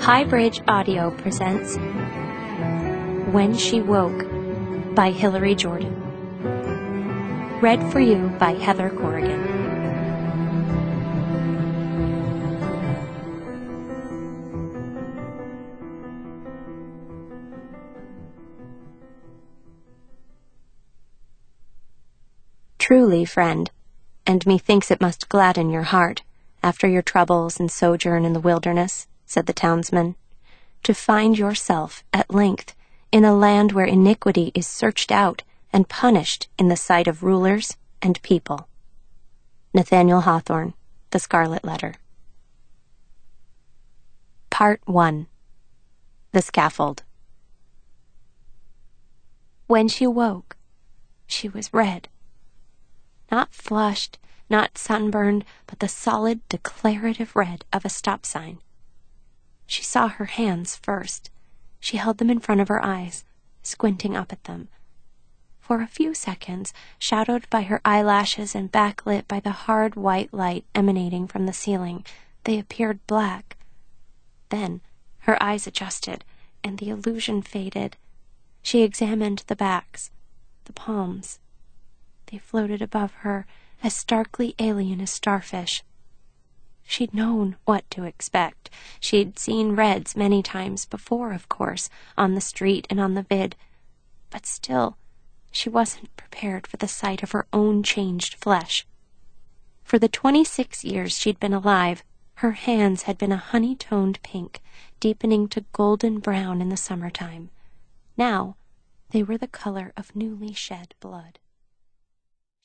Highbridge Audio presents When She Woke by Hilary Jordan. Read for you by Heather Corrigan. Truly, friend, and methinks it must gladden your heart, after your troubles and sojourn in the wilderness, said the townsman, to find yourself at length in a land where iniquity is searched out and punished in the sight of rulers and people. Nathaniel Hawthorne, The Scarlet Letter. Part 1. The Scaffold. When she woke, she was red. Not flushed, not sunburned, but the solid, declarative red of a stop sign. She saw her hands first. She held them in front of her eyes, squinting up at them. For a few seconds, shadowed by her eyelashes and backlit by the hard white light emanating from the ceiling, they appeared black. Then her eyes adjusted, and the illusion faded. She examined the backs, the palms. They floated above her, as starkly alien as starfish. She'd known what to expect. She'd seen reds many times before, of course, on the street and on the vid. But still, she wasn't prepared for the sight of her own changed flesh. For the 26 years she'd been alive, her hands had been a honey-toned pink, deepening to golden brown in the summertime. Now, they were the color of newly shed blood.